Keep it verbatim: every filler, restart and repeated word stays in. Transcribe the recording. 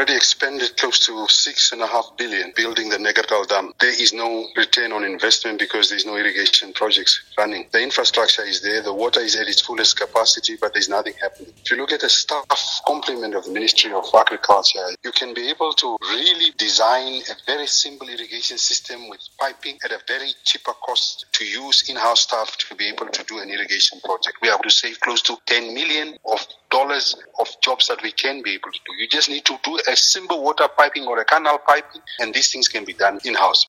already expended close to six and a half billion building the Negertal Dam. There is no return on investment because there's no irrigation projects running. The infrastructure is there, the water is at its fullest capacity, but there's nothing happening. If you look at the staff complement of the Ministry of Agriculture, you can be able to really design a very simple irrigation system with piping at a very cheaper cost to use in-house staff to be able to do an irrigation project. We have to save close to ten million of dollars of jobs that we can be able to do. You just need to do a simple water piping or a canal piping, and these things can be done in-house.